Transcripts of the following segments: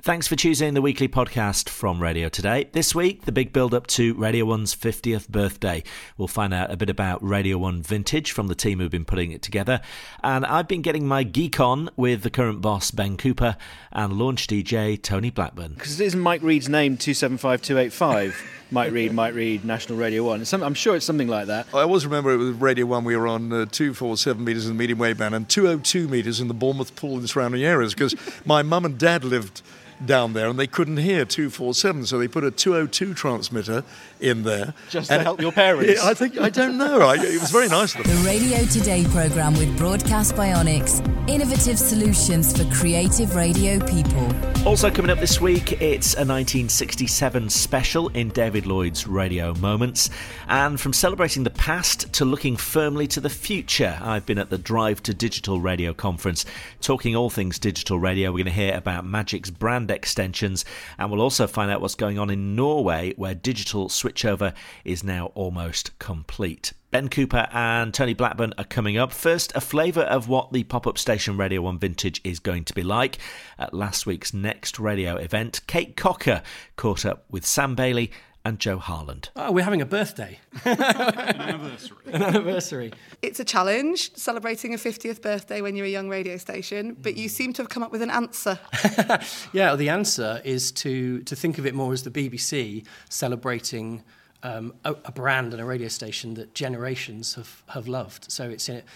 Thanks for choosing the weekly podcast from Radio Today. This week, the big build-up to Radio 1's 50th birthday. We'll find out a bit about Radio 1 Vintage from the team who've been putting it together. And I've been getting my geek on with the current boss, Ben Cooper, and launch DJ, Tony Blackburn. Because it isn't Mike Reed's name 275285. Mike Reed, National Radio 1. I'm sure it's something like that. I always remember it was Radio 1, we were on 247 metres in the medium wave band and 202 metres in the Bournemouth pool and surrounding areas, because my mum and dad lived down there and they couldn't hear 247, so they put a 202 transmitter in there. Just to help your parents? I don't know. It was very nice of them. The Radio Today programme with Broadcast Bionics. Innovative solutions for creative radio people. Also coming up this week, it's a 1967 special in David Lloyd's Radio Moments. And from celebrating the past to looking firmly to the future, I've been at the Drive to Digital Radio conference, talking all things digital radio. We're going to hear about Magic's brand extensions, and we'll also find out what's going on in Norway, where digital switchover is now almost complete. Ben Cooper and Tony Blackburn are coming up. First, a flavour of what the pop-up station Radio 1 Vintage is going to be like. At last week's Next Radio event, Kate Cocker caught up with Sam Bailey and Joe Harland. Oh, we're having a birthday. An anniversary. It's a challenge, celebrating a 50th birthday when you're a young radio station, but you seem to have come up with an answer. Yeah, the answer is to think of it more as the BBC celebrating a brand and a radio station that generations have loved. So it's a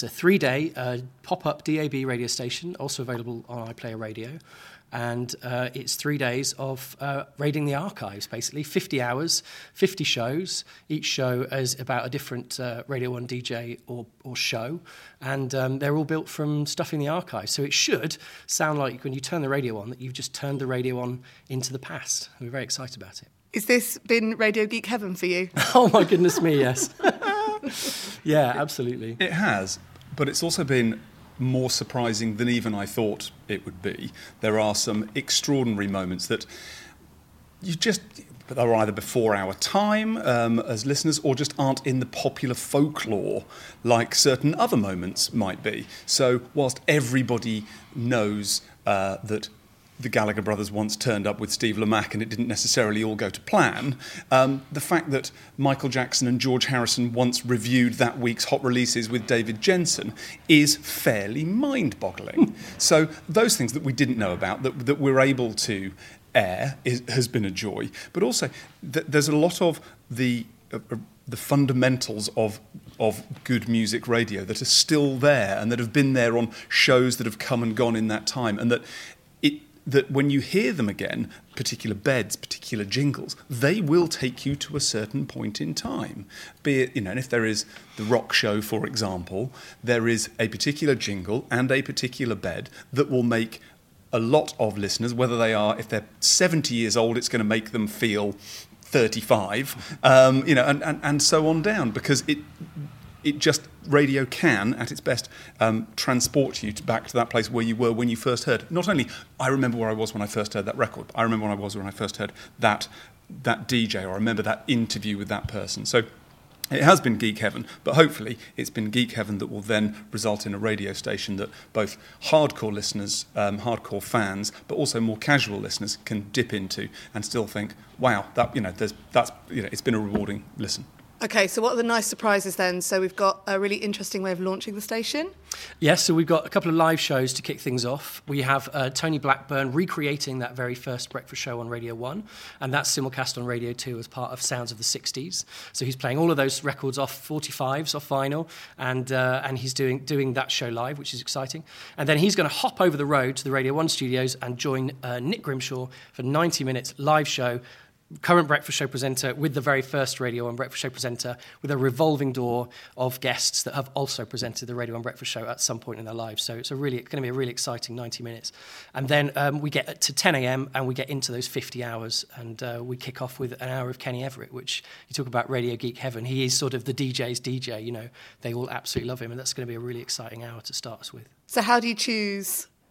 3-day pop-up DAB radio station, also available on iPlayer Radio. And it's 3 days of raiding the archives, basically. 50 hours, 50 shows. Each show is about a different Radio 1 DJ or show. And they're all built from stuff in the archives. So it should sound like when you turn the radio on that you've just turned the radio on into the past. We're very excited about it. Is this been Radio Geek Heaven for you? Oh, my goodness me, yes. Yeah, absolutely. It has, but it's also been more surprising than even I thought it would be. There are some extraordinary moments that are either before our time as listeners or just aren't in the popular folklore like certain other moments might be. So whilst everybody knows that the Gallagher brothers once turned up with Steve Lamacq and it didn't necessarily all go to plan, the fact that Michael Jackson and George Harrison once reviewed that week's hot releases with David Jensen is fairly mind-boggling. So those things that we didn't know about, that we're able to air, has been a joy. But also, there's a lot of the fundamentals of good music radio that are still there and that have been there on shows that have come and gone in that time, and that when you hear them again, particular beds, particular jingles, they will take you to a certain point in time. Be it, and if there is the rock show, for example, there is a particular jingle and a particular bed that will make a lot of listeners, if they're 70 years old, it's going to make them feel 35, and so on down, because it just, radio can, at its best, transport you back to that place where you were when you first heard. Not only, I remember where I was when I first heard that record, I remember when I was when I first heard that DJ, or I remember that interview with that person. So it has been Geek Heaven, but hopefully it's been Geek Heaven that will then result in a radio station that both hardcore listeners, hardcore fans, but also more casual listeners can dip into and still think, wow, it's been a rewarding listen. Okay, so what are the nice surprises then? So we've got a really interesting way of launching the station. Yes, so we've got a couple of live shows to kick things off. We have Tony Blackburn recreating that very first breakfast show on Radio 1, and that's simulcast on Radio 2 as part of Sounds of the 60s. So he's playing all of those records off 45s, off vinyl, and he's doing that show live, which is exciting. And then he's going to hop over the road to the Radio 1 studios and join Nick Grimshaw for 90 minutes live show, current breakfast show presenter with the very first Radio 1 breakfast show presenter, with a revolving door of guests that have also presented the Radio 1 breakfast show at some point in their lives. So it's going to be a really exciting 90 minutes. And then we get to 10 a.m. and we get into those 50 hours, and we kick off with an hour of Kenny Everett, which you talk about Radio Geek Heaven. He is sort of the DJ's DJ, they all absolutely love him, and that's going to be a really exciting hour to start us with. So how do you choose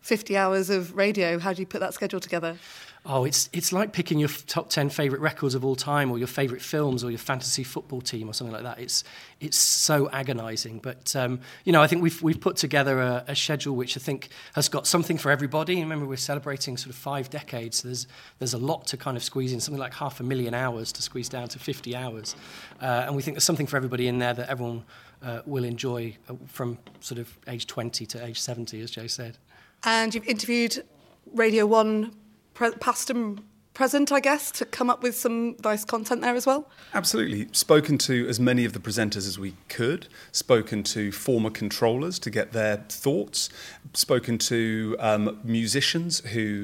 50 hours of radio. How do you put that schedule together? Oh, it's like picking your top 10 favourite records of all time, or your favourite films, or your fantasy football team, or something like that. It's so agonising, but I think we've put together a schedule which I think has got something for everybody. Remember, we're celebrating sort of 5 decades. So there's a lot to kind of squeeze in, something like 500,000 hours to squeeze down to 50 hours, and we think there's something for everybody in there that everyone will enjoy from sort of age 20 to age 70, as Joe said. And you've interviewed Radio 1 past and present, I guess, to come up with some nice content there as well? Absolutely. Spoken to as many of the presenters as we could, spoken to former controllers to get their thoughts, spoken to musicians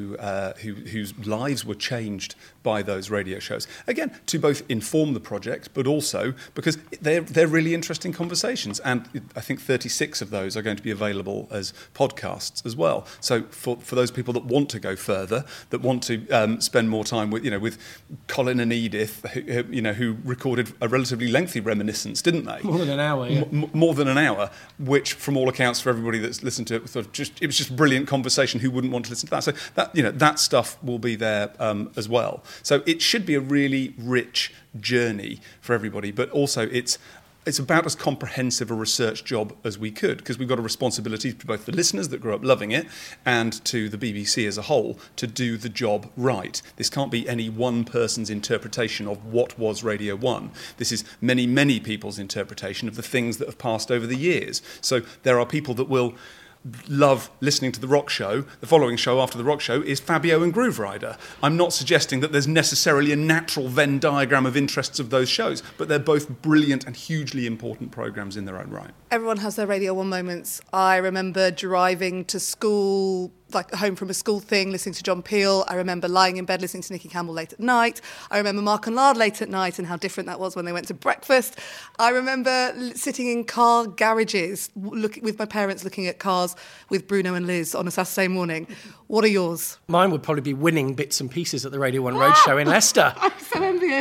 whose lives were changed by those radio shows. Again, to both inform the project, but also because they're really interesting conversations. And I think 36 of those are going to be available as podcasts as well. So for those people that want to go further, that want to spend more time with Colin and Edith, who recorded a relatively lengthy reminiscence, didn't they? More than an hour, yeah. More than an hour, which, from all accounts, for everybody that's listened to it, it was just brilliant conversation. Who wouldn't want to listen to that? So that stuff will be there as well. So it should be a really rich journey for everybody, but also it's about as comprehensive a research job as we could, because we've got a responsibility to both the listeners that grew up loving it and to the BBC as a whole to do the job right. This can't be any one person's interpretation of what was Radio 1. This is many, many people's interpretation of the things that have passed over the years. So there are people that will love listening to The Rock Show. The following show after The Rock Show is Fabio and Groove Rider. I'm not suggesting that there's necessarily a natural Venn diagram of interests of those shows, but they're both brilliant and hugely important programmes in their own right. Everyone has their Radio 1 moments. I remember driving to school, like home from a school thing, listening to John Peel. I remember lying in bed listening to Nicky Campbell late at night. I remember Mark and Lard late at night and how different that was when they went to breakfast. I remember sitting in car garages with my parents looking at cars with Bruno and Liz on a Saturday morning. What are yours? Mine would probably be winning bits and pieces at the Radio 1 Roadshow in Leicester. I'm so envious.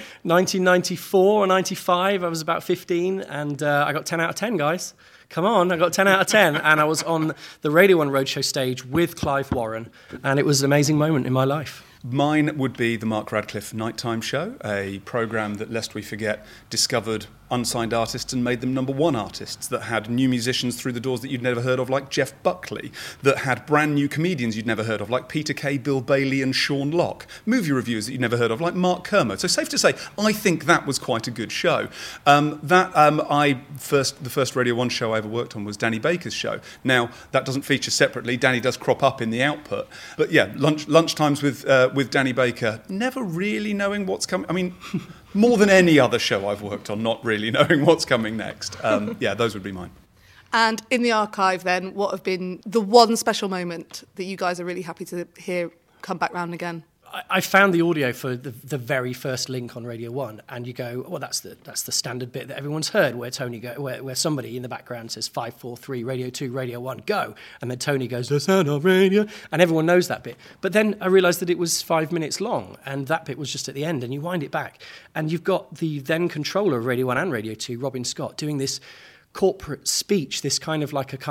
1994 or 95, I was about 15, and I got 10 out of 10, guys. Come on, I got 10 out of 10, and I was on the Radio 1 Roadshow stage with Clive Warren, and it was an amazing moment in my life. Mine would be the Mark Radcliffe Nighttime Show, a programme that, lest we forget, discovered unsigned artists and made them number one artists, that had new musicians through the doors that you'd never heard of, like Jeff Buckley, that had brand new comedians you'd never heard of, like Peter Kay, Bill Bailey and Sean Locke, movie reviewers that you'd never heard of, like Mark Kermode. So safe to say, I think that was quite a good show. The first Radio 1 show I ever worked on was Danny Baker's show. Now, that doesn't feature separately. Danny does crop up in the output. But yeah, lunchtimes with Danny Baker, never really knowing what's coming. I mean, more than any other show I've worked on, not really knowing what's coming next. Yeah, those would be mine. And in the archive then, what have been the one special moment that you guys are really happy to hear come back round again? I found the audio for the very first link on Radio 1, and you go, well, that's the standard bit that everyone's heard, where Tony where somebody in the background says 5, 4, 3, Radio 2, Radio 1, go, and then Tony goes, the sound of radio, and everyone knows that bit. But then I realised that it was 5 minutes long, and that bit was just at the end, and you wind it back, and you've got the then controller of Radio 1 and Radio 2, Robin Scott, doing this corporate speech, this kind of like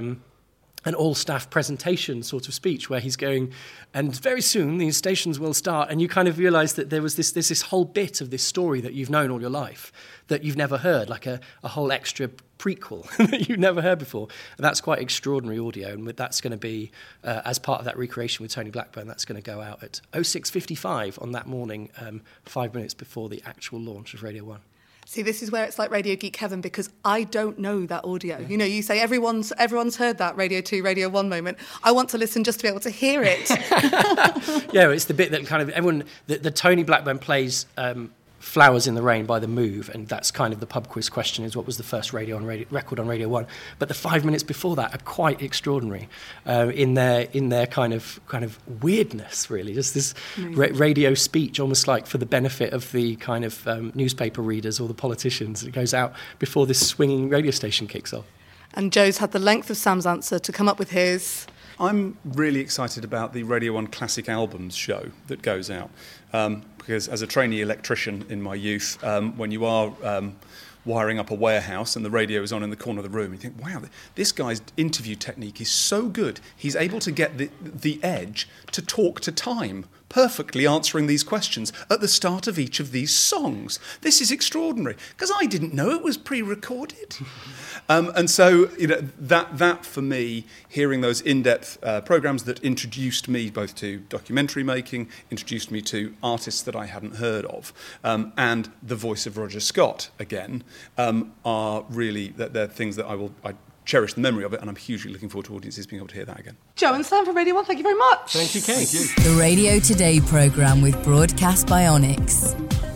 an all-staff presentation sort of speech where he's going, and very soon these stations will start, and you kind of realise that there's this whole bit of this story that you've known all your life that you've never heard, like a whole extra prequel that you've never heard before. And that's quite extraordinary audio, and that's going to be, as part of that recreation with Tony Blackburn, that's going to go out at 06:55 on that morning, 5 minutes before the actual launch of Radio 1. See, this is where it's like Radio Geek Heaven, because I don't know that audio. You know, you say everyone's heard that Radio 2, Radio 1 moment. I want to listen just to be able to hear it. Yeah, it's the bit that kind of everyone... The Tony Blackburn plays Flowers in the Rain by The Move, and that's kind of the pub quiz question, is what was the first record on Radio 1. But the 5 minutes before that are quite extraordinary in their kind of weirdness, really. Just this radio speech, almost like for the benefit of the kind of newspaper readers or the politicians. It goes out before this swinging radio station kicks off. And Joe's had the length of Sam's answer to come up with his... I'm really excited about the Radio 1 Classic Albums show that goes out, because as a trainee electrician in my youth, when you are wiring up a warehouse and the radio is on in the corner of the room. You think, wow, this guy's interview technique is so good. He's able to get the edge to talk to time, perfectly answering these questions at the start of each of these songs. This is extraordinary, because I didn't know it was pre-recorded. And so, that for me, hearing those in-depth programmes that introduced me both to documentary making, introduced me to artists that I hadn't heard of, and the voice of Roger Scott again, are really, they're things that I cherish the memory of it, and I'm hugely looking forward to audiences being able to hear that again. Joe and Sam from Radio 1, thank you very much. Thank you, Kate. The Radio Today programme with Broadcast Bionics.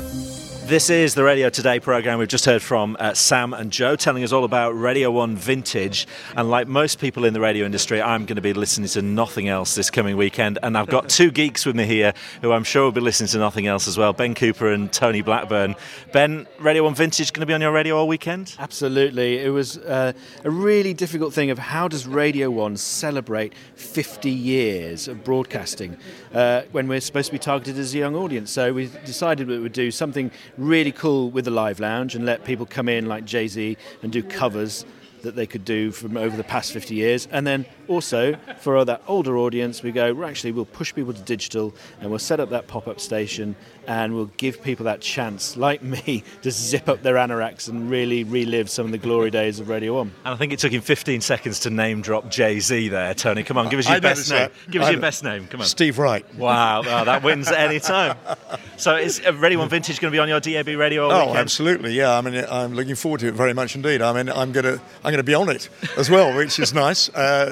This is the Radio Today programme. We've just heard from Sam and Joe telling us all about Radio 1 Vintage. And like most people in the radio industry, I'm going to be listening to nothing else this coming weekend. And I've got two geeks with me here who I'm sure will be listening to nothing else as well, Ben Cooper and Tony Blackburn. Ben, Radio 1 Vintage going to be on your radio all weekend? Absolutely. It was a really difficult thing of how does Radio 1 celebrate 50 years of broadcasting when we're supposed to be targeted as a young audience. So we decided we would do something really cool with the live lounge and let people come in like Jay-Z and do covers that they could do from over the past 50 years. And then also, for that older audience, we'll push people to digital and we'll set up that pop-up station and we'll give people that chance, like me, to zip up their anoraks and really relive some of the glory days of Radio 1. And I think it took him 15 seconds to name drop Jay-Z there, Tony. Come on, give us your best name. Give us your best name, come on. Steve Wright. Wow, that wins at any time. So is Radio 1 Vintage going to be on your DAB radio all weekend? Absolutely, yeah. I mean, I'm looking forward to it very much indeed. I mean, I'm going to be on it as well, which is nice.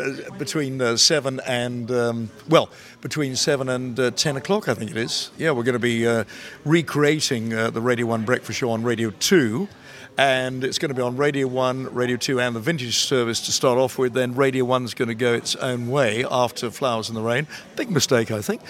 Between 7 and between 7 and 10 o'clock, I think it is. Yeah, we're going to be recreating the Radio 1 Breakfast Show on Radio 2. And it's going to be on Radio 1, Radio 2 and the Vintage service to start off with. Then Radio 1's going to go its own way after Flowers in the Rain. Big mistake, I think.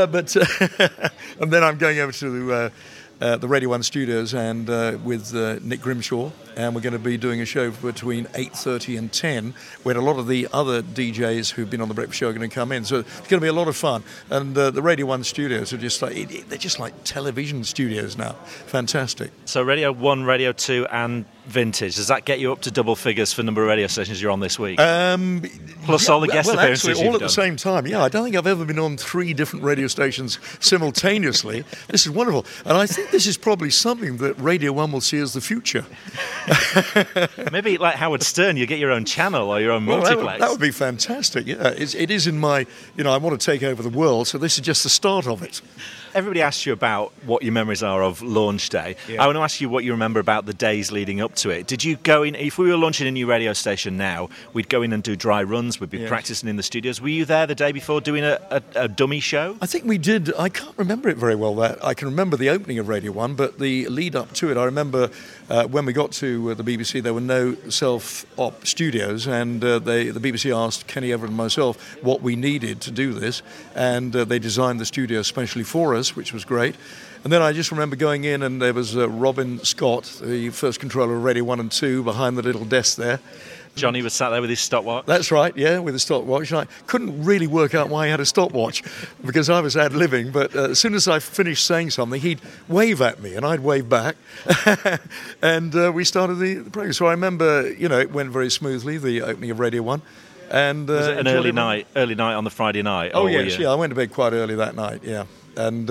And then I'm going over to the Radio 1 studios and with Nick Grimshaw, and we're going to be doing a show between 8:30 and 10 where a lot of the other DJs who've been on the breakfast show are going to come in. So it's going to be a lot of fun. And the Radio 1 studios are just they're just like television studios now. Fantastic. So Radio 1, Radio 2 and Vintage, does that get you up to double figures for number of radio stations you're on this week? Plus all the guest appearances actually, all you've at the same time. Yeah, I don't think I've ever been on 3 different radio stations simultaneously. This is wonderful. And I think this is probably something that Radio 1 will see as the future. Maybe like Howard Stern, you get your own channel or your own multiplex. That would be fantastic, yeah. It is in my, I want to take over the world, so this is just the start of it. Everybody asks you about what your memories are of launch day. Yeah. I want to ask you what you remember about the days leading up to it. Did you go in, if we were launching a new radio station now, we'd go in and do dry runs, we'd be practicing in the studios. Were you there the day before doing a dummy show? I think we did. I can't remember it very well. I can remember the opening of Radio 1, but the lead up to it, I remember when we got to the BBC, there were no self-op studios, and the BBC asked Kenny Everett and myself what we needed to do this, and they designed the studio especially for us, which was great. And then I just remember going in, and there was Robin Scott, the first controller of Radio 1 and 2, behind the little desk there. Johnny was sat there with his stopwatch. That's right, yeah, with his stopwatch. And I couldn't really work out why he had a stopwatch because I was ad-libbing, but as soon as I finished saying something, he'd wave at me and I'd wave back. And we started the program. So I remember, it went very smoothly, the opening of Radio 1. And was it an early night on the Friday night? Oh, yes, I went to bed quite early that night, yeah. And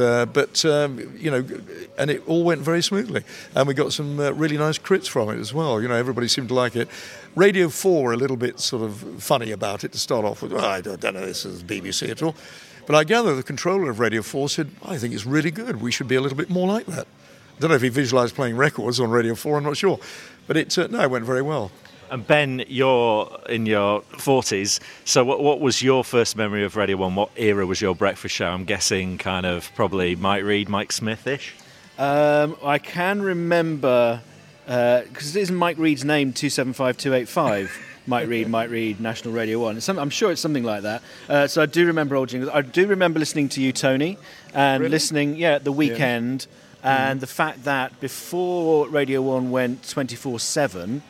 and it all went very smoothly, and we got some really nice crits from it as well. Everybody seemed to like it. Radio 4 were a little bit sort of funny about it to start off with. I don't know this is BBC at all, but I gather the controller of Radio 4 said, I think it's really good. We should be a little bit more like that. I don't know if he visualised playing records on Radio 4. I'm not sure, but it went very well. And Ben, you're in your 40s, so what was your first memory of Radio 1? What era was your breakfast show? I'm guessing kind of probably Mike Reid, Mike Smith-ish? I can remember, because it isn't Mike Reid's name, 275285. Mike Reid, National Radio 1. I'm sure it's something like that. So I do remember old jingles. I do remember listening to you, Tony, and listening, at the weekend, and the fact that before Radio 1 went 24/7,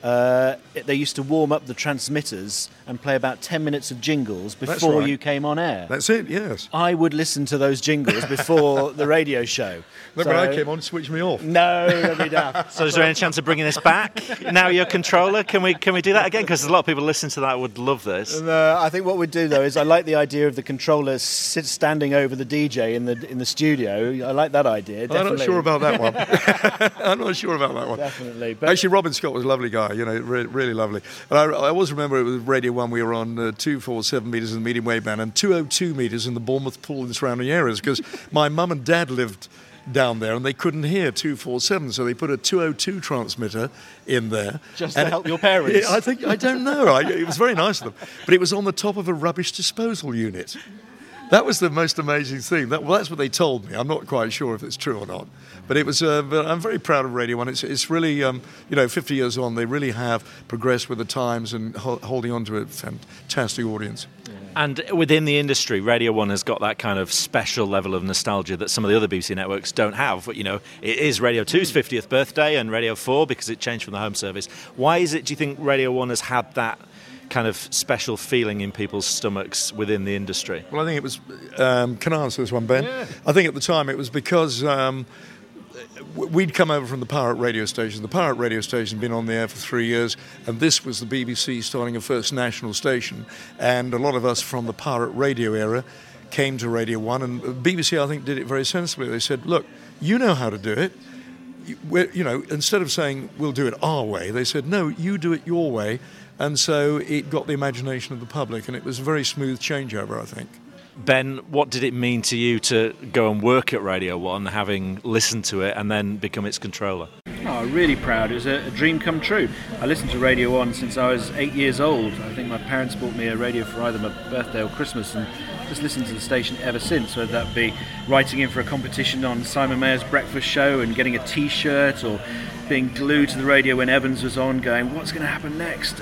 they used to warm up the transmitters and play about 10 minutes of jingles before you came on air. That's it, yes. I would listen to those jingles before the radio show. Then when I came on, switch me off. No, that'd be daft. So is there any chance of bringing this back? Now you're controller, can we do that again? Because a lot of people listening to that would love this. I think what we'd do, though, is I like the idea of the controller standing over the DJ in the studio. I like that idea, definitely. I'm not sure about that one. I'm not sure about that one. Definitely. But actually, Robin Scott was a lovely guy, really lovely. And I always remember it was Radio 1, we were on 247 metres in the medium wave band and 202 metres in the Bournemouth pool and surrounding areas, because my mum and dad lived down there and they couldn't hear 247, so they put a 202 transmitter in there. Just to help your parents? I don't know. It was very nice of them. But it was on the top of a rubbish disposal unit. That was the most amazing thing. That's what they told me. I'm not quite sure if it's true or not. But it was. But I'm very proud of Radio 1. It's really, 50 years on, they really have progressed with the times and holding on to a fantastic audience. Yeah. And within the industry, Radio 1 has got that kind of special level of nostalgia that some of the other BBC networks don't have. But, it is Radio 2's 50th birthday and Radio 4 because it changed from the home service. Why is it, do you think, Radio 1 has had that kind of special feeling in people's stomachs within the industry? Well, I think it was... can I answer this one, Ben? Yeah. I think at the time it was because... we'd come over from the pirate radio station. The pirate radio station had been on the air for 3 years, and this was the BBC starting a first national station. And a lot of us from the pirate radio era came to Radio 1, and BBC, I think, did it very sensibly. They said, look, you know how to do it. Instead of saying, we'll do it our way, they said, no, you do it your way. And so it got the imagination of the public, and it was a very smooth changeover, I think. Ben, what did it mean to you to go and work at Radio 1, having listened to it and then become its controller? Oh, really proud. It was a dream come true. I listened to Radio 1 since I was 8 years old. I think my parents bought me a radio for either my birthday or Christmas, and just listened to the station ever since, whether that be writing in for a competition on Simon Mayer's breakfast show and getting a T-shirt, or being glued to the radio when Evans was on going, what's going to happen next?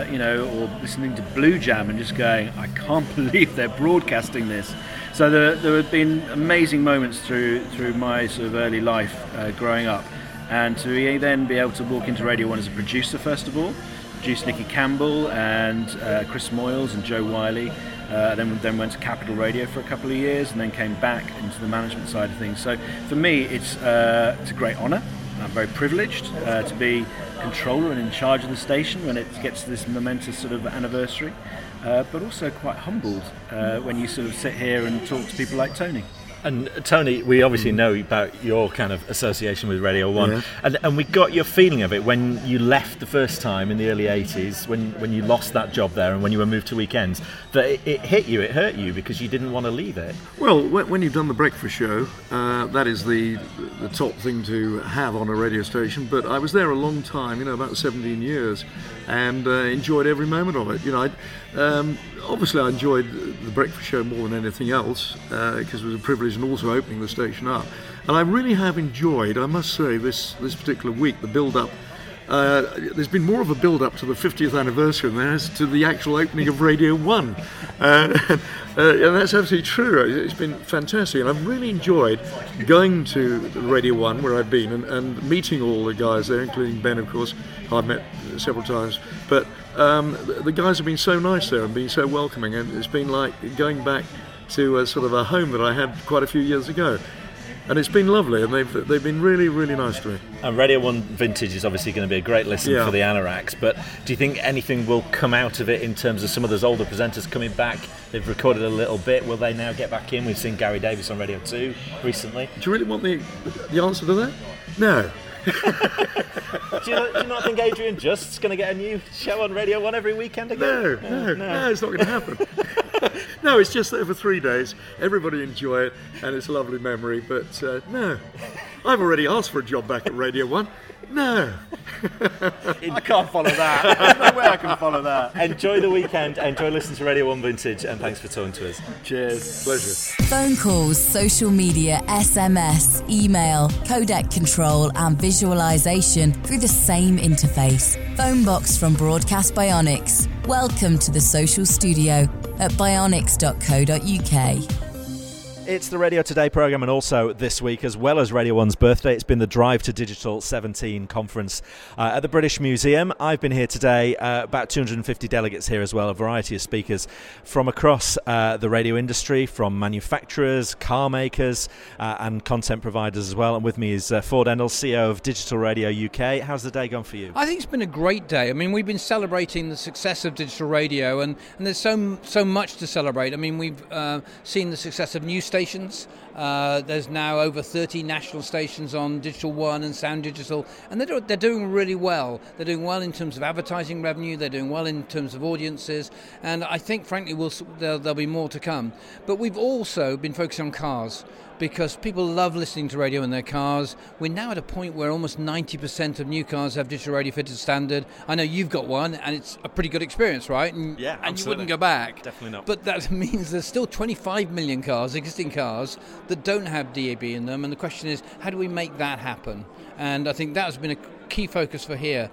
Or listening to Blue Jam and just going, I can't believe they're broadcasting this. So there have been amazing moments through my sort of early life growing up. And to then be able to walk into Radio 1 as a producer, first of all, produce Nicky Campbell and Chris Moyles and Joe Wiley, then went to Capital Radio for a couple of years and then came back into the management side of things. So for me, it's a great honour. I'm very privileged to be controller and in charge of the station when it gets to this momentous sort of anniversary, but also quite humbled when you sort of sit here and talk to people like Tony. And Tony, we obviously know about your kind of association with Radio 1, yeah. and we got your feeling of it when you left the first time in the early 80s, when you lost that job there and when you were moved to weekends, that it hit you, it hurt you because you didn't want to leave it. Well, when you've done the breakfast show, that is the top thing to have on a radio station, but I was there a long time, about 17 years, and enjoyed every moment of it. Obviously I enjoyed the breakfast show more than anything else because it was a privilege, and also opening the station up. And I really have enjoyed, I must say, this particular week, the build-up. There's been more of a build-up to the 50th anniversary than there is to the actual opening of Radio 1. And that's absolutely true. It's been fantastic. And I've really enjoyed going to Radio 1, where I've been, and meeting all the guys there, including Ben, of course, who I've met several times. But the guys have been so nice there and been so welcoming. And it's been like going back to sort of a home that I had quite a few years ago. And it's been lovely, and they've been really, really nice to me. And Radio 1 Vintage is obviously going to be a great listen for the Anoraks, but do you think anything will come out of it in terms of some of those older presenters coming back? They've recorded a little bit. Will they now get back in? We've seen Gary Davies on Radio 2 recently. Do you really want the answer to that? No. Do you not think Adrian Just's going to get a new show on Radio 1 every weekend again? No, it's not going to happen. No, it's just there for 3 days. Everybody enjoy it, and it's a lovely memory. But no, I've already asked for a job back at Radio 1. No. I can't follow that. There's no way I can follow that. Enjoy the weekend, enjoy listening to Radio 1 Vintage, and thanks for talking to us. Cheers. Pleasure. Phone calls, social media, SMS, email, codec control and visualization through the same interface. Phonebox from Broadcast Bionics. Welcome to the social studio at bionics.co.uk. It's the Radio Today programme, and also this week, as well as Radio 1's birthday, it's been the Drive to Digital 17 conference at the British Museum. I've been here today, about 250 delegates here as well, a variety of speakers from across the radio industry, from manufacturers, car makers and content providers as well. And with me is Ford Endell, CEO of Digital Radio UK. How's the day gone for you? I think it's been a great day. I mean, we've been celebrating the success of digital radio, and there's so much to celebrate. I mean, we've seen the success of new stations. There's now over 30 national stations on Digital One and Sound Digital, and they're doing really well. They're doing well in terms of advertising revenue. They're doing well in terms of audiences, and I think, frankly, there'll be more to come. But we've also been focusing on cars, because people love listening to radio in their cars. We're now at a point where almost 90% of new cars have digital radio fitted standard. I know you've got one, and it's a pretty good experience, right? And, yeah, absolutely. And you wouldn't go back. Definitely not. But that means there's still 25 million cars, existing cars, that don't have DAB in them, and the question is, how do we make that happen? And I think that has been a key focus for here.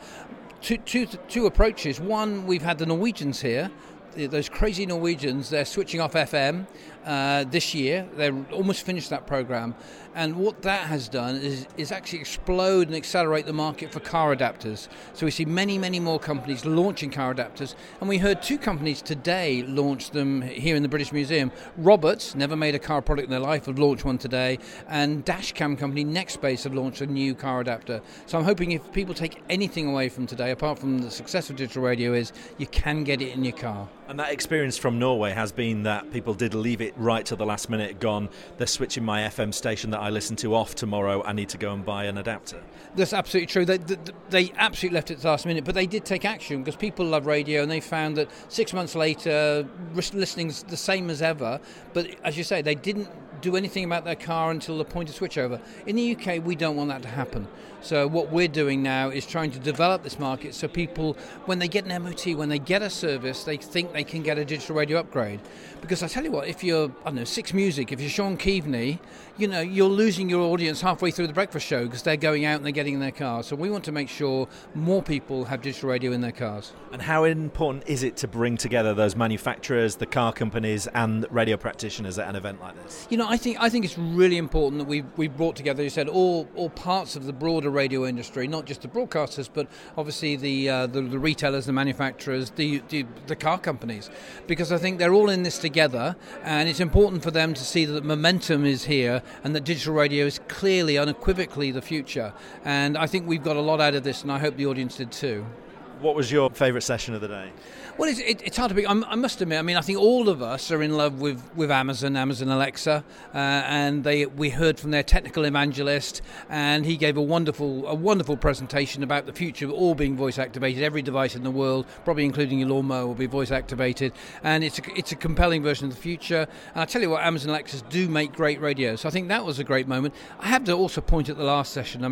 Two approaches. One, we've had the Norwegians here. Those crazy Norwegians, they're switching off FM this year. They're almost finished that program. And what that has done is actually explode and accelerate the market for car adapters. So we see many, many more companies launching car adapters. And we heard two companies today launch them here in the British Museum. Roberts, never made a car product in their life, have launched one today. And Dashcam company Nextbase have launched a new car adapter. So I'm hoping if people take anything away from today, apart from the success of digital radio, is you can get it in your car. And that experience from Norway has been that people did leave it right till the last minute, gone, they're switching my FM station that I listen to off tomorrow, I need to go and buy an adapter. That's absolutely true. They absolutely left it to the last minute, but they did take action, because people love radio, and they found that 6 months later, listening's the same as ever. But as you say, they didn't do anything about their car until the point of switchover. In the UK, we don't want that to happen. So what we're doing now is trying to develop this market so people, when they get an MOT, when they get a service, they think they can get a digital radio upgrade. Because I tell you what, if you're, Six Music, if you're Sean Keaveney, you're losing your audience halfway through the breakfast show because they're going out and they're getting in their cars. So we want to make sure more people have digital radio in their cars. And how important is it to bring together those manufacturers, the car companies, and radio practitioners at an event like this? I think it's really important that we've brought together, you said, all parts of the broader radio industry, not just the broadcasters, but obviously the retailers, the manufacturers, the car companies, because I think they're all in this together, and it's important for them to see that momentum is here and that digital radio is clearly, unequivocally the future. And I think we've got a lot out of this, and I hope the audience did too. What was your favourite session of the day? Well, it's hard to pick. I must admit, I think all of us are in love with Amazon Alexa, and we heard from their technical evangelist, and he gave a wonderful presentation about the future of all being voice activated. Every device in the world, probably including your lawnmower, will be voice activated, and it's a compelling version of the future. And I tell you what, Amazon Alexas do make great radio, so I think that was a great moment. I have to also point at the last session.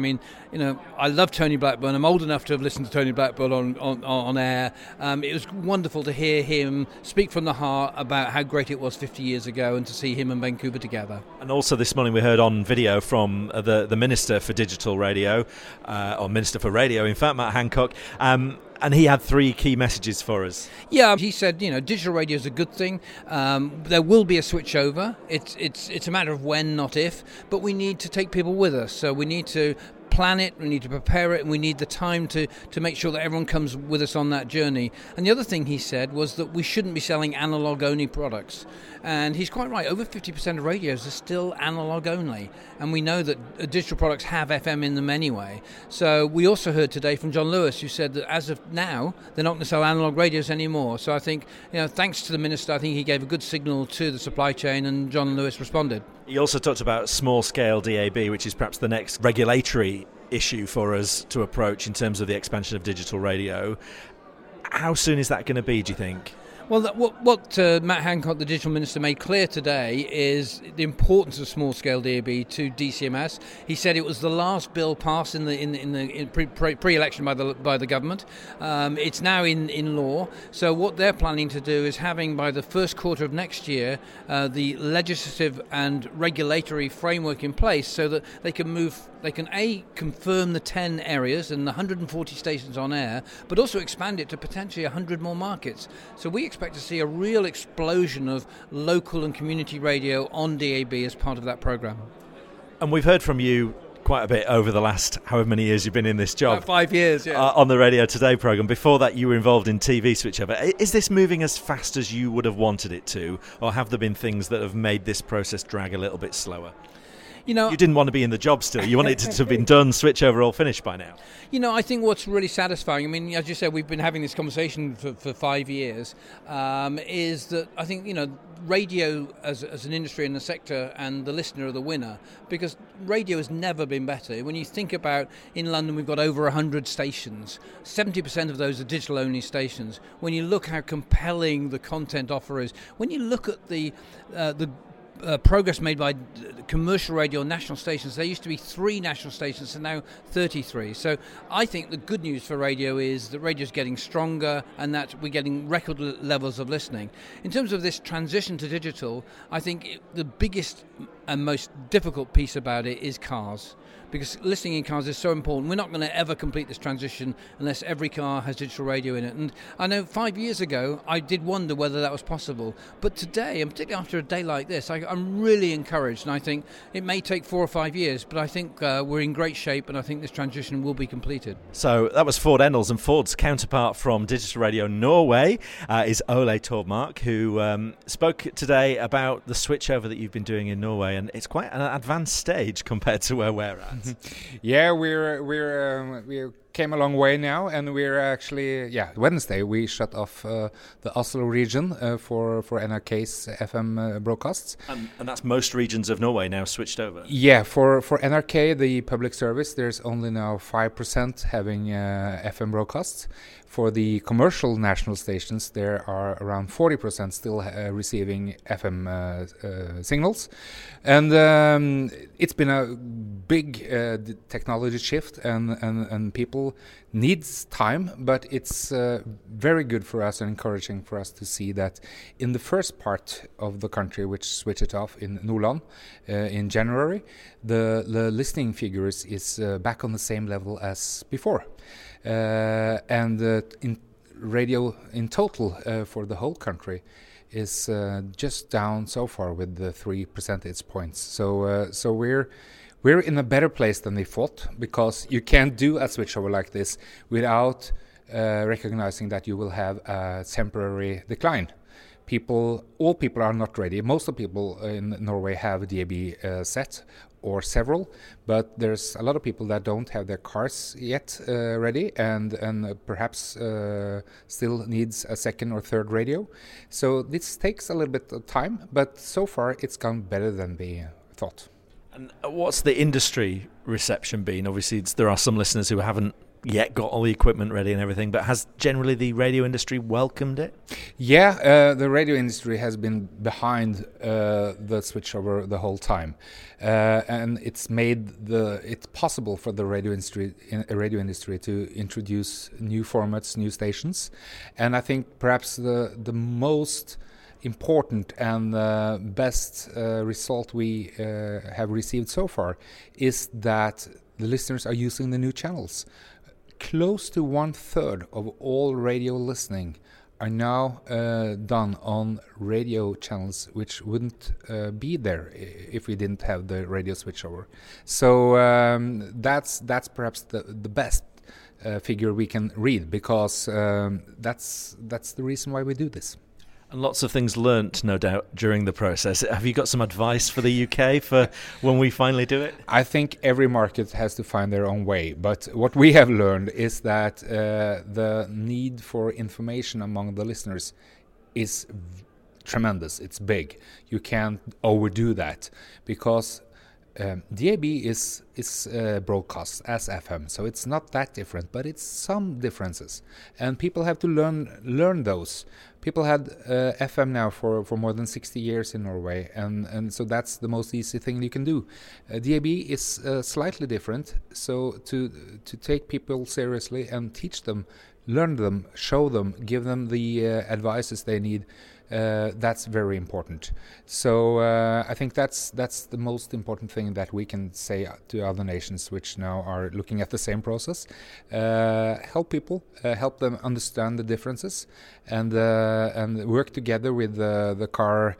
I love Tony Blackburn. I'm old enough to have listened to Tony Blackburn on air. It was wonderful to hear him speak from the heart about how great it was 50 years ago, and to see him and Ben Cooper together. And also this morning we heard on video from the Minister for Digital Radio, or Minister for Radio, in fact, Matt Hancock, and he had three key messages for us. Yeah, he said, digital radio is a good thing. There will be a switchover. It's a matter of when, not if, but we need to take people with us. So we need to plan it, we need to prepare it, and we need the time to make sure that everyone comes with us on that journey. And the other thing he said was that we shouldn't be selling analog-only products. And he's quite right. Over 50% of radios are still analog-only. And we know that digital products have FM in them anyway. So we also heard today from John Lewis, who said that as of now, they're not going to sell analog radios anymore. So I think, thanks to the Minister, I think he gave a good signal to the supply chain, and John Lewis responded. He also talked about small-scale DAB, which is perhaps the next regulatory issue for us to approach in terms of the expansion of digital radio. How soon is that going to be, do you think? Well, what Matt Hancock, the Digital Minister, made clear today is the importance of small-scale DAB to DCMS. He said it was the last bill passed in pre-election by the government. It's now in law. So what they're planning to do is having, by the first quarter of next year, the legislative and regulatory framework in place so that they can confirm the 10 areas and the 140 stations on air, but also expand it to potentially 100 more markets. So we expect expect to see a real explosion of local and community radio on DAB as part of that program. And we've heard from you quite a bit over the last however many years you've been in this job. About 5 years, yeah. On the Radio Today programme. Before that, you were involved in TV switchover. Is this moving as fast as you would have wanted it to, or have there been things that have made this process drag a little bit slower? You didn't want to be in the job still. You wanted it to have been done, switchover, all finished by now. I think what's really satisfying, I mean, as you said, we've been having this conversation for 5 years, is that I think, radio as an industry and a sector and the listener are the winner, because radio has never been better. When you think about, in London we've got over 100 stations, 70% of those are digital-only stations. When you look how compelling the content offer is, when you look at the progress made by commercial radio and national stations. There used to be 3 national stations and now 33. So I think the good news for radio is that radio is getting stronger and that we're getting record levels of listening. In terms of this transition to digital, I think the biggest and most difficult piece about it is cars. Because listening in cars is so important. We're not going to ever complete this transition unless every car has digital radio in it. And I know 5 years ago, I did wonder whether that was possible. But today, and particularly after a day like this, I'm really encouraged. And I think it may take 4 or 5 years, but I think we're in great shape, and I think this transition will be completed. So that was Ford Endels, and Ford's counterpart from Digital Radio Norway is Ole Torpmark, who spoke today about the switchover that you've been doing in Norway. And it's quite an advanced stage compared to where we're at. Yeah, we came a long way now, and we're actually Wednesday we shut off the Oslo region for NRK's FM broadcasts, and that's most regions of Norway now switched over. Yeah, for NRK, the public service, there's only now 5% having FM broadcasts. For the commercial national stations, there are around 40% still receiving FM signals. And it's been a big technology shift, and people needs time, but it's very good for us and encouraging for us to see that in the first part of the country, which switched it off in Nordland in January, the listening figures is back on the same level as before. And in radio in total for the whole country is just down so far with the 3 percentage points. So we're in a better place than we thought, because you can't do a switchover like this without recognizing that you will have a temporary decline. All people are not ready. Most of the people in Norway have a DAB set or several, but there's a lot of people that don't have their cars yet ready, and perhaps still needs a second or third radio. So this takes a little bit of time, but so far it's gone better than we thought. And what's the industry reception been? Obviously, there are some listeners who haven't yet got all the equipment ready and everything, but has generally the radio industry welcomed it? Yeah, the radio industry has been behind the switchover the whole time, and it's made it's possible for the radio industry to introduce new formats, new stations, and I think perhaps the most important and best result we have received so far is that the listeners are using the new channels. Close to 1/3 of all radio listening are now done on radio channels which wouldn't be there if we didn't have the radio switchover. So that's perhaps the best figure we can read, because that's the reason why we do this. And lots of things learnt, no doubt, during the process. Have you got some advice for the UK for when we finally do it? I think every market has to find their own way. But what we have learned is that the need for information among the listeners is tremendous. It's big. You can't overdo that, because DAB is broadcast as FM, so it's not that different, but it's some differences, and people have to learn those. People had FM now for more than 60 years in Norway, and so that's the most easy thing you can do. DAB is slightly different, so to take people seriously and teach them, learn them, show them, give them the advices they need that's very important. So I think that's the most important thing that we can say to other nations which now are looking at the same process. Help people, help them understand the differences, and work together with the car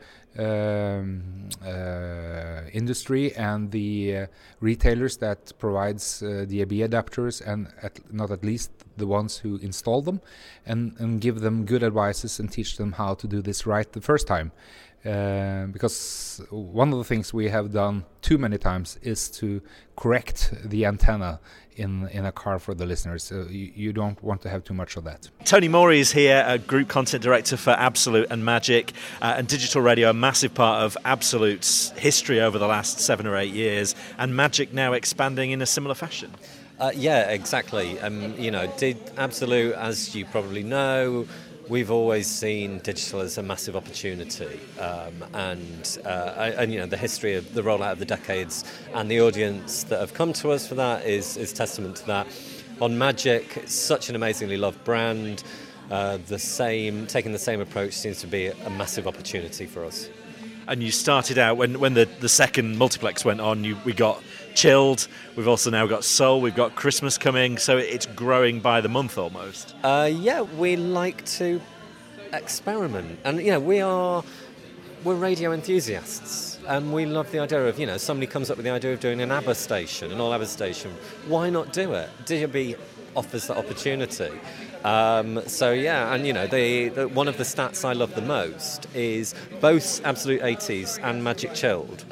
industry and the retailers that provides DAB adapters, and not at least the ones who install them, and give them good advices and teach them how to do this right the first time. Because one of the things we have done too many times is to correct the antenna in a car for the listeners. So you don't want to have too much of that. Tony Morey is here, a Group Content Director for Absolute and Magic, and digital radio, a massive part of Absolute's history over the last 7 or 8 years, and Magic now expanding in a similar fashion. Yeah, exactly. Did Absolute, as you probably know, we've always seen digital as a massive opportunity, and the history of the rollout of the decades and the audience that have come to us for that is testament to that. On Magic, it's such an amazingly loved brand. Taking the same approach seems to be a massive opportunity for us. And you started out when the second multiplex went on. We got Chilled. We've also now got Soul. We've got Christmas coming. So it's growing by the month almost. We like to experiment, and we're radio enthusiasts, and we love the idea of somebody comes up with the idea of doing an ABBA station, an all ABBA station. Why not do it? DAB offers that opportunity. And one of the stats I love the most is both Absolute 80s and Magic Chilled.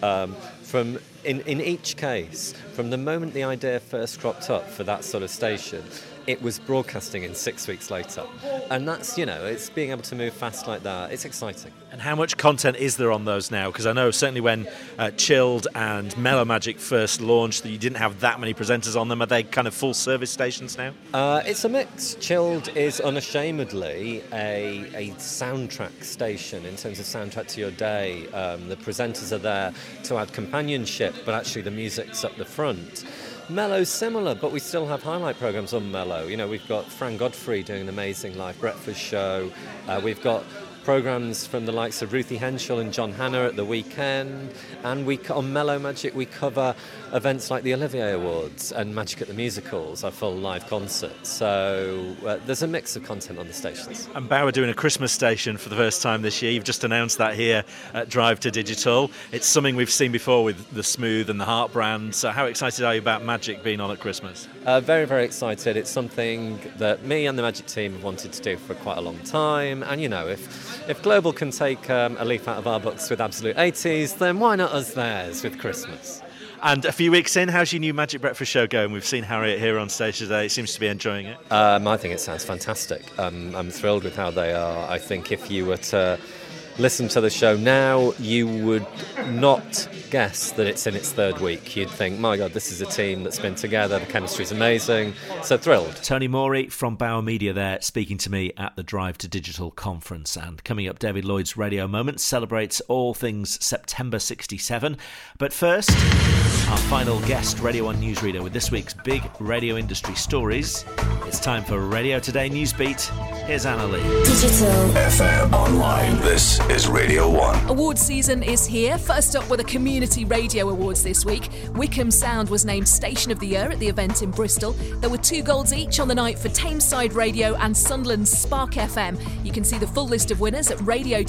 In each case, from the moment the idea first cropped up for that sort of station, it was broadcasting in 6 weeks later. And that's, it's being able to move fast like that. It's exciting. And how much content is there on those now? Because I know certainly when Chilled and Mellow Magic first launched, that you didn't have that many presenters on them. Are they kind of full service stations now? It's a mix. Chilled is unashamedly a soundtrack station in terms of soundtrack to your day. The presenters are there to add companionship, but actually the music's up the front. Mellow's similar, but we still have highlight programs on Mellow. We've got Fran Godfrey doing an amazing live breakfast show. We've got programs from the likes of Ruthie Henschel and John Hanna at the weekend, and on Mellow Magic we cover events like the Olivier Awards and Magic at the Musicals, our full live concert. So there's a mix of content on the stations. And Bauer doing a Christmas station for the first time this year. You've just announced that here at Drive to Digital. It's something we've seen before with the Smooth and the Heart brand. So how excited are you about Magic being on at Christmas? Very, very excited. It's something that me and the Magic team have wanted to do for quite a long time. And if Global can take a leaf out of our books with Absolute 80s, then why not us theirs with Christmas? And a few weeks in, how's your new Magic Breakfast show going? We've seen Harriet here on stage today. It seems to be enjoying it. I think it sounds fantastic. I'm thrilled with how they are. I think if you were to listen to the show now, you would not guess that it's in its third week. You'd think, my God, this is a team that's been together. The chemistry's amazing. So thrilled. Tony Morey from Bauer Media there, speaking to me at the Drive to Digital conference. And coming up, David Lloyd's Radio Moment celebrates all things September 67. But first, our final guest, Radio 1 newsreader, with this week's big radio industry stories. It's time for Radio Today Newsbeat. Here's Anna Lee. Digital FM online. This is Radio 1. Awards season is here. First up with the Community Radio Awards this week. Wickham Sound was named Station of the Year at the event in Bristol. There were 2 golds each on the night for Tameside Radio and Sunderland's Spark FM. You can see the full list of winners at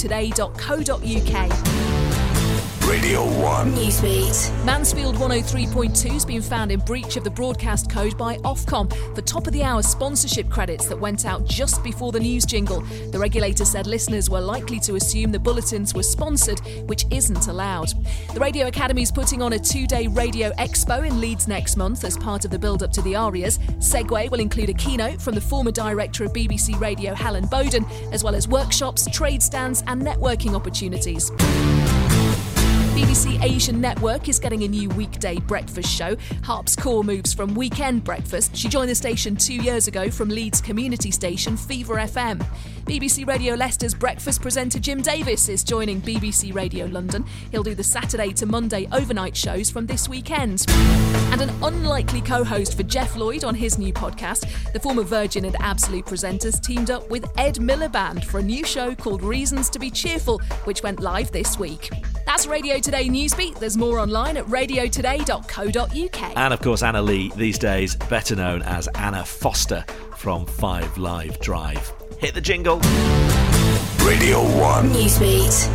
radiotoday.co.uk. Radio 1 Newsbeat. Mansfield 103.2 has been found in breach of the broadcast code by Ofcom for top-of-the-hour sponsorship credits that went out just before the news jingle. The regulator said listeners were likely to assume the bulletins were sponsored, which isn't allowed. The Radio Academy is putting on a 2-day Radio Expo in Leeds next month as part of the build-up to the Arias. Segway will include a keynote from the former director of BBC Radio, Helen Bowden, as well as workshops, trade stands and networking opportunities. BBC Asian Network is getting a new weekday breakfast show. Harp's Core moves from weekend breakfast. She joined the station 2 years ago from Leeds community station Fever FM. BBC Radio Leicester's breakfast presenter Jim Davis is joining BBC Radio London. He'll do the Saturday to Monday overnight shows from this weekend. And an unlikely co-host for Jeff Lloyd on his new podcast. The former Virgin and Absolute presenters teamed up with Ed Miliband for a new show called Reasons to be Cheerful, which went live this week. That's Radio Today Newsbeat. There's more online at radiotoday.co.uk. And of course, Anna Lee, these days better known as Anna Foster from 5 Live Drive. Hit the jingle. Radio 1. Newsbeat.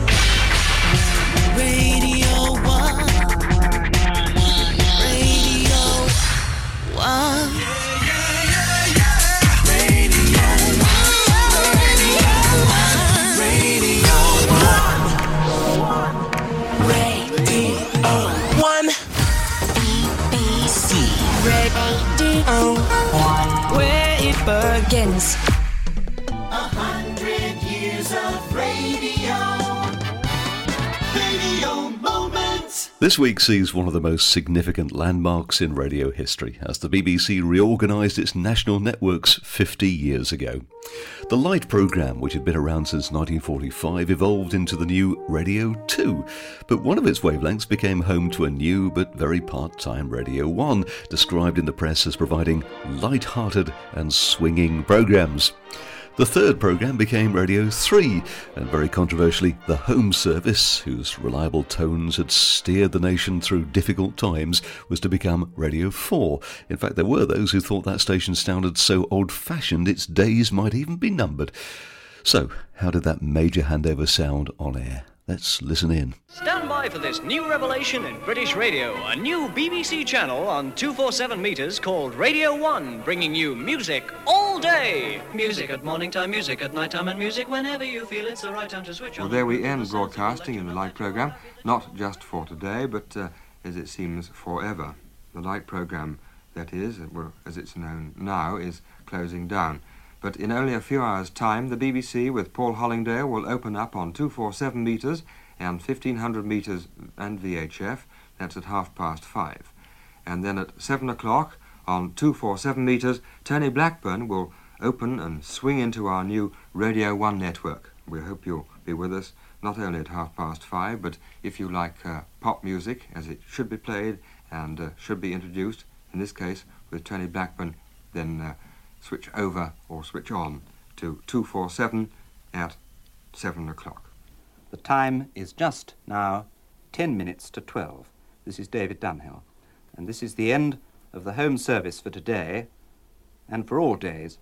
Radio 1. Radio 1. Where it begins. 100 years of radio. Radio moments. This week sees one of the most significant landmarks in radio history as the BBC reorganised its national networks 50 years ago. The Light programme, which had been around since 1945, evolved into the new Radio 2, but one of its wavelengths became home to a new but very part-time Radio 1, described in the press as providing light-hearted and swinging programmes. The third programme became Radio 3, and very controversially, the Home Service, whose reliable tones had steered the nation through difficult times, was to become Radio 4. In fact, there were those who thought that station sounded so old-fashioned its days might even be numbered. So, how did that major handover sound on air? Let's listen in. Stand by for this new revelation in British radio, a new BBC channel on 247 metres called Radio 1, bringing you music all day. Music at morning time, music at night time, and music whenever you feel it's the right time to switch on. Well, there we end broadcasting in the Light programme, not just for today, but as it seems forever. The Light programme, that is, as it's known now, is closing down. But in only a few hours' time, the BBC with Paul Hollingdale will open up on 247 metres and 1500 metres and VHF. That's at 5:30. And then at 7 o'clock on 247 metres, Tony Blackburn will open and swing into our new Radio 1 network. We hope you'll be with us, not only at 5:30, but if you like pop music, as it should be played and should be introduced, in this case with Tony Blackburn, then switch over or switch on to 247 at 7 o'clock. The time is just now 10 minutes to 12. This is David Dunhill, and this is the end of the Home Service for today and for all days.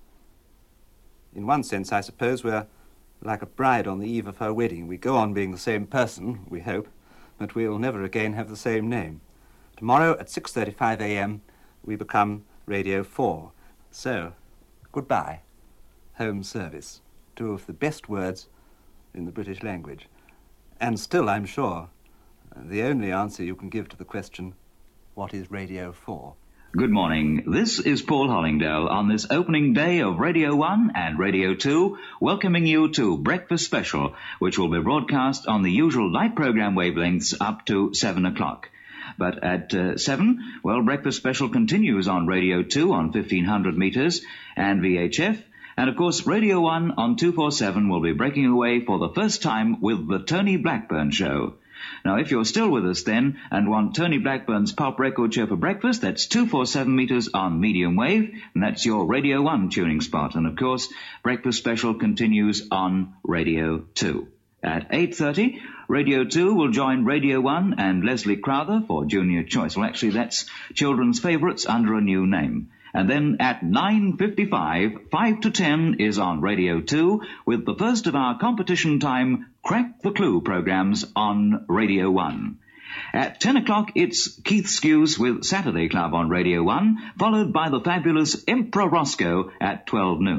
In one sense, I suppose we're like a bride on the eve of her wedding. We go on being the same person, we hope, but we'll never again have the same name. Tomorrow at 6:35 a.m. we become Radio 4. So, goodbye, Home Service. 2 of the best words in the British language. And still, I'm sure, the only answer you can give to the question, what is Radio 4? Good morning. This is Paul Hollingdale on this opening day of Radio 1 and Radio 2, welcoming you to Breakfast Special, which will be broadcast on the usual Light programme wavelengths up to 7 o'clock. But at 7, well, Breakfast Special continues on Radio 2 on 1500 metres and VHF. And, of course, Radio 1 on 247 will be breaking away for the first time with the Tony Blackburn Show. Now, if you're still with us then and want Tony Blackburn's pop record show for breakfast, that's 247 metres on medium wave, and that's your Radio 1 tuning spot. And, of course, Breakfast Special continues on Radio 2. At 8:30, Radio 2 will join Radio 1 and Leslie Crowther for Junior Choice. Well, actually, that's children's favourites under a new name. And then at 9:55, 5 to 10 is on Radio 2 with the first of our competition time Crack the Clue programmes on Radio 1. At 10 o'clock, it's Keith Skews with Saturday Club on Radio 1, followed by the fabulous Emperor Roscoe at 12 noon.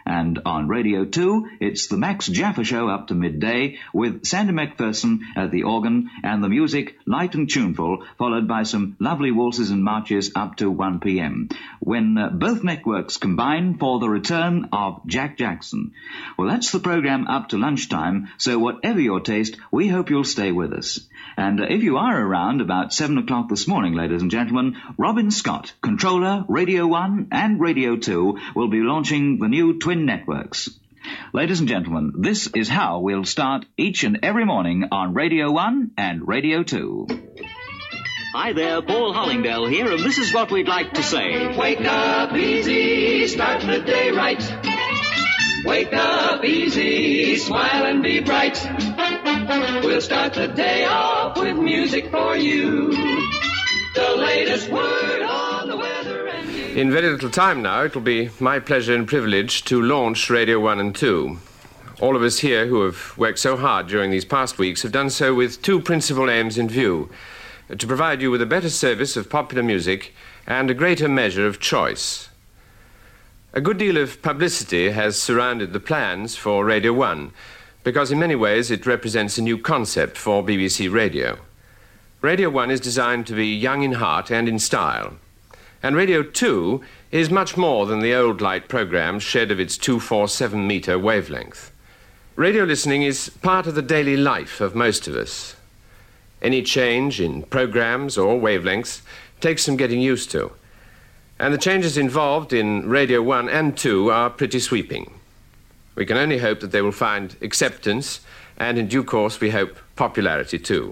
And on Radio 2, it's the Max Jaffa Show up to midday with Sandy McPherson at the organ and the music light and tuneful, followed by some lovely waltzes and marches up to 1 p.m. when both networks combine for the return of Jack Jackson. Well, that's the program up to lunchtime, so whatever your taste, we hope you'll stay with us. And if you are around about 7 o'clock this morning, ladies and gentlemen, Robin Scott, controller, Radio 1 and Radio 2, will be launching the new twin networks. Ladies and gentlemen, this is how we'll start each and every morning on Radio 1 and Radio 2. Hi there, Paul Hollingdale here, and this is what we'd like to say. Wake up easy, start the day right. Wake up easy, smile and be bright. We'll start the day off with music for you. The latest word on the weather and news. In very little time now, it will be my pleasure and privilege to launch Radio 1 and 2. All of us here who have worked so hard during these past weeks have done so with two principal aims in view: to provide you with a better service of popular music and a greater measure of choice. A good deal of publicity has surrounded the plans for Radio 1, because in many ways it represents a new concept for BBC Radio. Radio 1 is designed to be young in heart and in style. And Radio 2 is much more than the old light programmes shed of its 247-metre wavelength. Radio listening is part of the daily life of most of us. Any change in programmes or wavelengths takes some getting used to. And the changes involved in Radio 1 and 2 are pretty sweeping. We can only hope that they will find acceptance, and in due course we hope popularity too.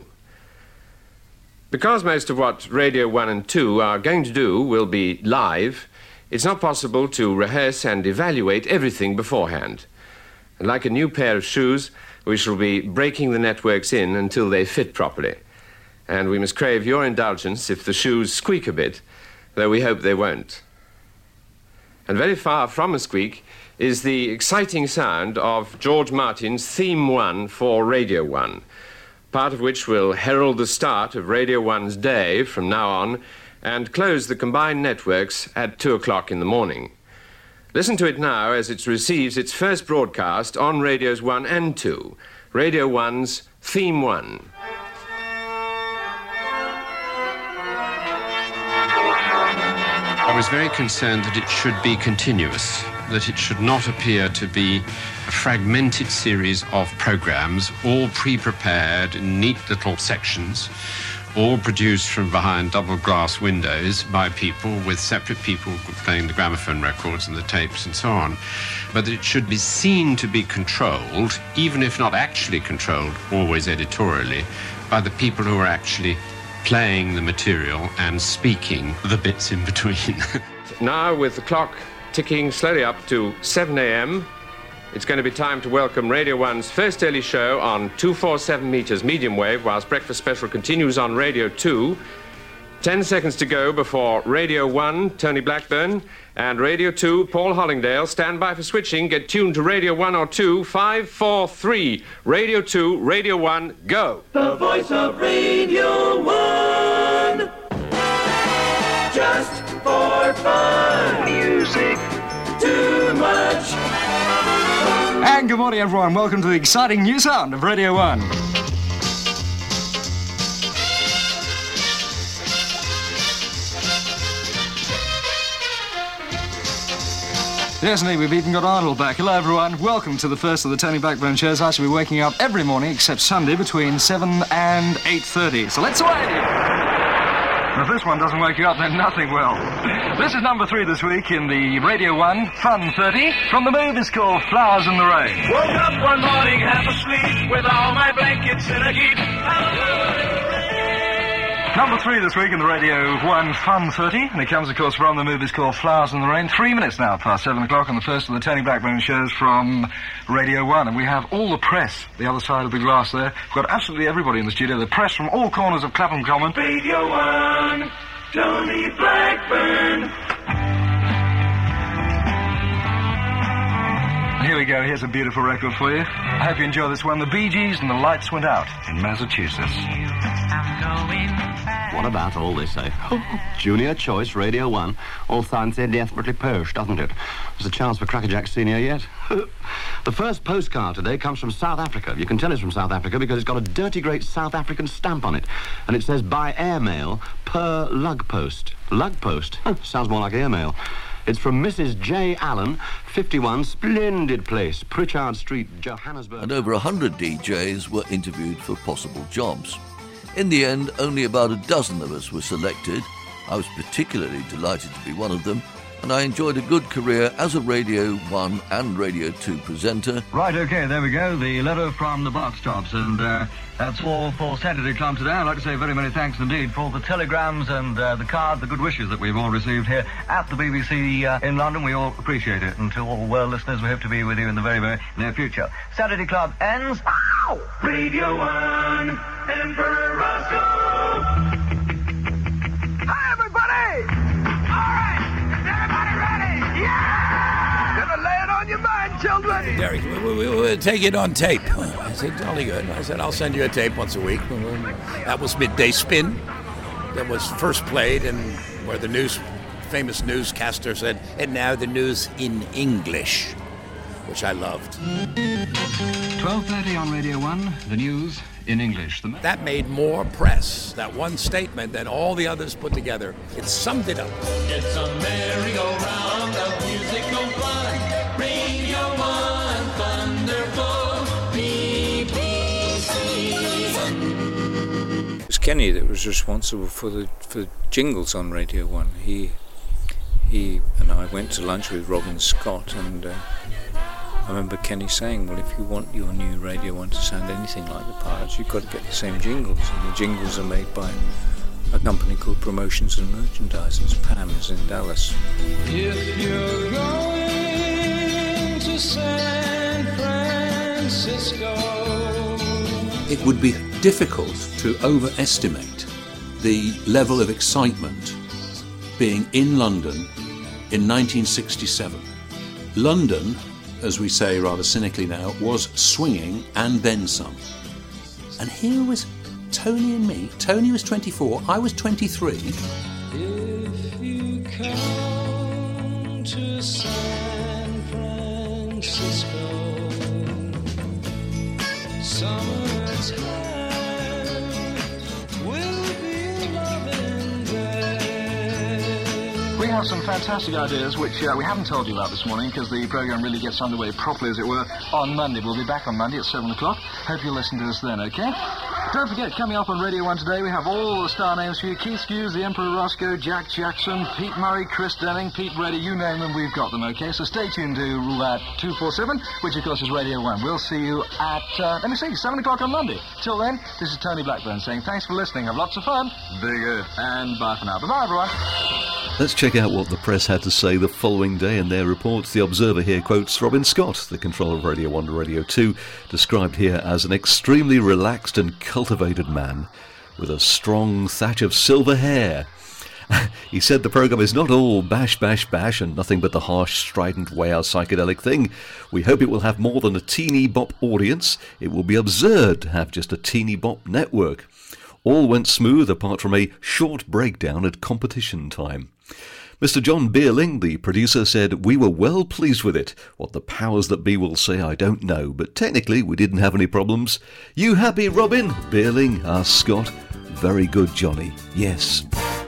Because most of what Radio 1 and 2 are going to do will be live, it's not possible to rehearse and evaluate everything beforehand. And like a new pair of shoes, we shall be breaking the networks in until they fit properly. And we must crave your indulgence if the shoes squeak a bit, though we hope they won't. And very far from a squeak is the exciting sound of George Martin's Theme 1 for Radio 1, part of which will herald the start of Radio 1's day from now on and close the combined networks at 2 o'clock in the morning. Listen to it now as it receives its first broadcast on Radios 1 and 2, Radio 1's Theme 1. I was very concerned that it should be continuous, that it should not appear to be a fragmented series of programs, all pre-prepared in neat little sections, all produced from behind double glass windows by people with separate people playing the gramophone records and the tapes and so on, but that it should be seen to be controlled, even if not actually controlled, always editorially, by the people who are actually playing the material and speaking the bits in between. Now, with the clock ticking slowly up to 7 a.m., it's going to be time to welcome Radio 1's first early show on 247 metres medium wave, whilst Breakfast Special continues on Radio 2. 10 seconds to go before Radio 1, Tony Blackburn, and Radio 2, Paul Hollingdale. Stand by for switching. Get tuned to Radio 1 or 2. 5, 4, 3. Radio 2, Radio 1, go. The voice of Radio 1. Just for fun. Music. Too much. And good morning, everyone. Welcome to the exciting new sound of Radio 1. Yes, indeed, we've even got Arnold back. Hello, everyone. Welcome to the first of the Tony Blackburn shows. I shall be waking up every morning, except Sunday, between 7 and 8:30. So let's away! If this one doesn't wake you up, then nothing will. This is number 3 this week in the Radio 1 Fun 30 from the movies called Flowers in the Rain. Woke up one morning, half asleep, with all my blankets in a heap. Number 3 this week in the Radio 1 Fun 30, and it comes, of course, from the movies called Flowers in the Rain. 3 minutes now past 7 o'clock on the first of the Tony Blackburn shows from Radio 1. And we have all the press, the other side of the glass there. We've got absolutely everybody in the studio, the press from all corners of Clapham Common. Radio 1, Tony Blackburn. Here Here we go. Here's a beautiful record for you. I hope you enjoy this one. The Bee Gees and the Lights Went Out in Massachusetts. What about all this, eh? Junior Choice Radio 1. All sounds so desperately posh, doesn't it? There's a chance for Crackerjack Senior yet. The first postcard today comes from South Africa. You can tell it's from South Africa because it's got a dirty great South African stamp on it. And it says by airmail per lug post. Lug post? Sounds more like airmail. It's from Mrs. J. Allen, 51, splendid place, Pritchard Street, Johannesburg. And over 100 DJs were interviewed for possible jobs. In the end, only about a dozen of us were selected. I was particularly delighted to be one of them, and I enjoyed a good career as a Radio 1 and Radio 2 presenter. Right, OK, there we go, the letter from the Box Tops, and that's all for Saturday Club today. I'd like to say very many thanks indeed for the telegrams and the card, the good wishes that we've all received here at the BBC in London. We all appreciate it, and to all listeners, we hope to be with you in the very, very near future. Saturday Club ends... Ow! Radio 1, Emperor Roscoe! Hi, everybody! All right, is everybody ready? Yeah! Gonna lay it on your mind, children! Derek, we'll take it on tape. I said, jolly good. I said, I'll send you a tape once a week. That was Midday Spin. That was first played, and where the famous newscaster said, and now the news in English, which I loved. 12:30 on Radio 1, the news in English. That made more press, that one statement, than all the others put together. It summed it up. It's a merry-go-round of musical fun. Radio 1, thunderbolt, BBC. It was Kenny that was responsible for jingles on Radio 1. He and I went to lunch with Robin Scott, and I remember Kenny saying, well, if you want your new Radio 1 to sound anything like the Pirates, you've got to get the same jingles. And the jingles are made by a company called Promotions and Merchandisers, PAMS, in Dallas. If you're going to San Francisco, it would be difficult to overestimate the level of excitement being in London in 1967. London, as we say rather cynically now, was swinging and then some. And here was Tony and me. Tony was 24, I was 23. if you come to San Francisco, summertime will be loving there. We have some fantastic ideas which we haven't told you about this morning because the programme really gets underway properly, as it were, on Monday. We'll be back on Monday at 7 o'clock. Hope you'll listen to us then, OK? Don't forget, coming up on Radio 1 today, we have all the star names for you. Keith Hughes, the Emperor Roscoe, Jack Jackson, Pete Murray, Chris Denning, Pete Reddy, you name them, we've got them, OK? So stay tuned to 247, which of course is Radio 1. We'll see you at, 7 o'clock on Monday. Till then, this is Tony Blackburn saying thanks for listening, have lots of fun, be good, and bye for now. Bye-bye, everyone. Let's check out what the press had to say the following day in their reports. The Observer here quotes Robin Scott, the controller of Radio 1 and Radio 2, described here as an extremely relaxed and cultivated man with a strong thatch of silver hair. He said the programme is not all bash, bash, bash and nothing but the harsh, strident, way-out psychedelic thing. We hope it will have more than a teeny bop audience. It will be absurd to have just a teeny bop network. All went smooth apart from a short breakdown at competition time. Mr. John Beerling, the producer, said, "We were well pleased with it. What the powers that be will say, I don't know, but technically we didn't have any problems." "You happy, Robin?" Beerling asked Scott. "Very good, Johnny. Yes."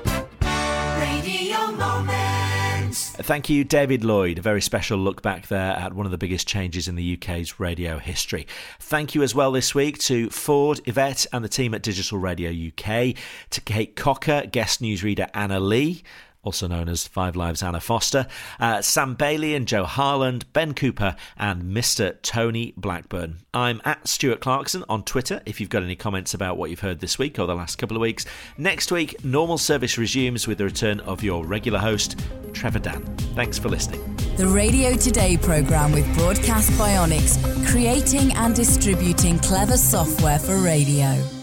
Radio Moments. Thank you, David Lloyd. A very special look back there at one of the biggest changes in the UK's radio history. Thank you as well this week to Ford, Yvette and the team at Digital Radio UK, to Kate Cocker, guest newsreader Anna Lee, also known as Five Lives Anna Foster, Sam Bailey and Joe Harland, Ben Cooper and Mr. Tony Blackburn. I'm at Stuart Clarkson on Twitter if you've got any comments about what you've heard this week or the last couple of weeks. Next week, normal service resumes with the return of your regular host, Trevor Dan. Thanks for listening. The Radio Today programme with Broadcast Bionics, creating and distributing clever software for radio.